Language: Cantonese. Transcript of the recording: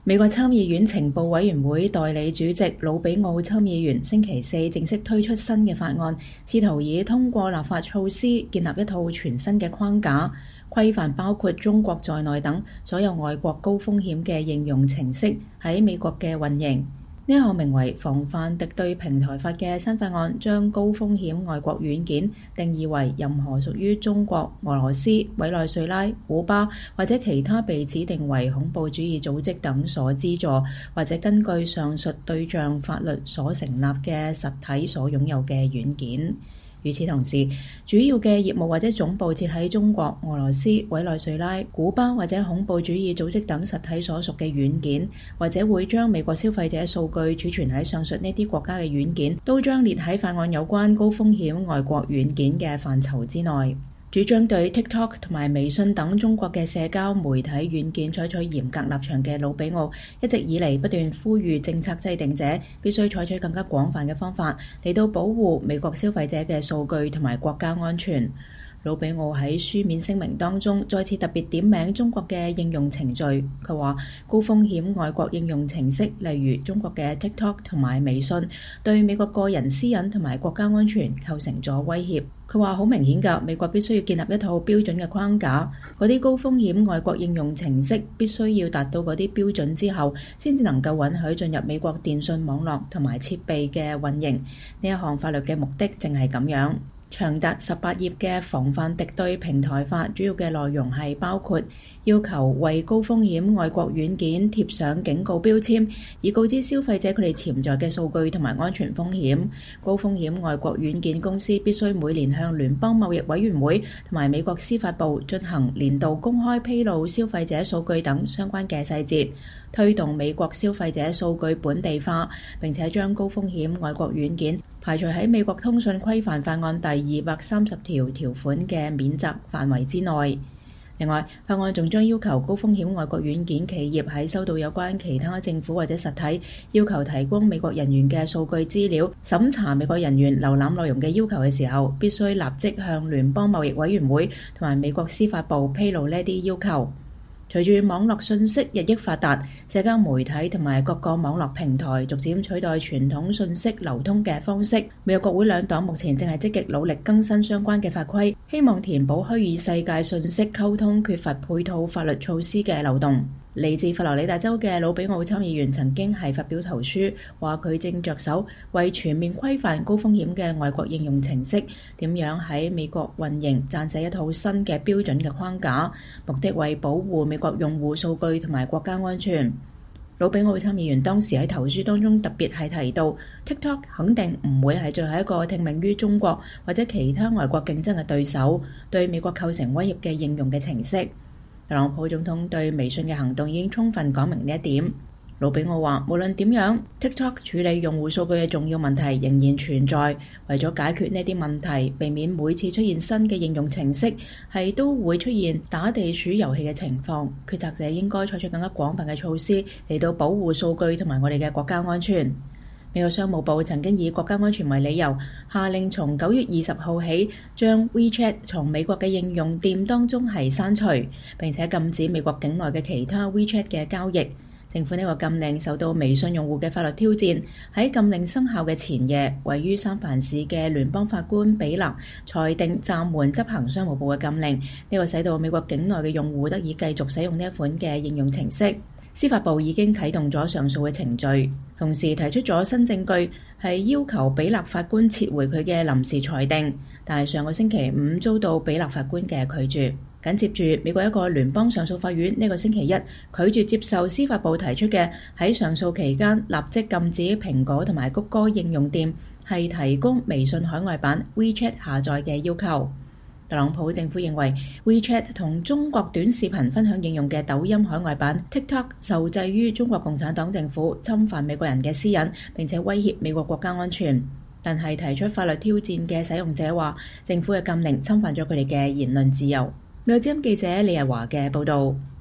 美國參議院情報委員會代理主席魯比奧參議員星期四正式推出新嘅法案，試圖以通過立法措施建立一套全新嘅框架，規範包括中國在內等所有外國高風險嘅應用程式喺美國嘅運營。呢一項名為防範敵對平台法嘅新法案，將高風險外國軟件定義為任何屬於中國、俄羅斯、委內瑞拉、古巴或者其他被指定為恐怖主義組織等所資助或者根據上述對象法律所成立嘅實體所擁有嘅軟件。與此同時，主要嘅業務或者總部設喺中國、俄羅斯、委內瑞拉、古巴或者恐怖主義組織等實體所屬嘅軟件，或者會將美國消費者數據儲存喺上述呢啲國家嘅軟件，都將列喺法案有關高風險外國軟件嘅範疇之內。主張對 TikTok 同埋微信等中國嘅社交媒體軟件採取嚴格立場嘅魯比奧，一直以嚟不斷呼籲政策制定者必須採取更加廣泛嘅方法嚟到保護美國消費者嘅數據同埋國家安全。魯比奧喺書面聲明當中再次特別點名中國嘅應用程序，佢話高風險外國應用程式，例如中國嘅 TikTok 同埋微信，對美國個人私隱同埋國家安全構成咗威脅。佢話好明顯㗎，美國必須要建立一套標準嘅框架，嗰啲高風險外國應用程式必須要達到嗰啲標準之後，先至能夠允許進入美國電信網絡同埋設備嘅運營。呢一項法律嘅目的正係咁樣。長達18頁嘅防範敵對平台法主要嘅內容係包括要求為高風險外國軟件貼上警告標籤，以告知消費者佢哋潛在嘅數據同埋安全風險。高風險外國軟件公司必須每年向聯邦貿易委員會同埋美國司法部進行年度公開披露消費者數據等相關嘅細節，推動美國消費者數據本地化，並且將高風險外國軟件排除喺美國通訊規範法案第230條條款嘅免責範圍之內。另外，法案仲將要求高風險外國軟件企業喺收到有關其他政府或者實體要求提供美國人員嘅數據資料、審查美國人員瀏覽內容嘅要求嘅時候，必須立即向聯邦貿易委員會同埋美國司法部披露呢啲要求。隨住網絡信息日益發達，社交媒體同埋各個網絡平台逐漸取代傳統信息流通嘅方式。美國國會兩黨目前正係積極努力更新相關嘅法規，希望填補虛擬世界信息溝通缺乏配套法律措施嘅漏洞。嚟自佛羅里達州嘅魯比奧參議員曾經係發表投書，話佢正着手為全面規範高風險嘅外國應用程式點樣喺美國運營撰寫一套新嘅標準嘅框架，目的為保護美國用戶數據同埋國家安全。魯比奧參議員當時喺投書當中特別係提到 TikTok 肯定唔會係最後一個聽命於中國或者其他外國競爭嘅對手，對美國構成威脅嘅應用嘅程式。特朗普總統對微信嘅行動已經充分講明呢一點。魯比奧話，無論點樣 TikTok 處理用戶數據嘅重要問題仍然存在，為咗解決呢啲問題，避免每次出現新嘅應用程式係都會出現打地鼠遊戲嘅情況，決策者應該採取更加廣泛嘅措施嚟到保護數據同埋我哋嘅國家安全。美國商務部曾經以國家安全為理由，下令從9月20號起將 WeChat 從美國嘅應用店當中係刪除，並且禁止美國境內嘅其他 WeChat 嘅交易。政府呢個禁令受到微信用戶嘅法律挑戰。喺禁令生效嘅前夜，位於三藩市嘅聯邦法官比勒裁定暫緩執行商務部嘅禁令，呢個使到美國境內嘅用戶得以繼續使用呢一款嘅應用程式。司法部已經啟動咗上訴嘅程序，同時提出咗新證據，係要求比勒法官撤回佢嘅臨時裁定，但係上個星期五遭到比勒法官嘅拒絕。緊接住，美國一個聯邦上訴法院呢個星期一拒絕接受司法部提出嘅喺上訴期間立即禁止蘋果同埋谷歌應用店係提供微信海外版 WeChat 下載嘅要求。特朗普政府認為 WeChat 同中國短視頻分享應用嘅抖音海外版 TikTok 受制於中國共產黨政府，侵犯美國人嘅私隱，並且威脅美國國家安全。但係提出法律挑戰嘅使用者話，政府嘅禁令侵犯咗佢哋嘅言論自由。美國之音記者李日華嘅報導。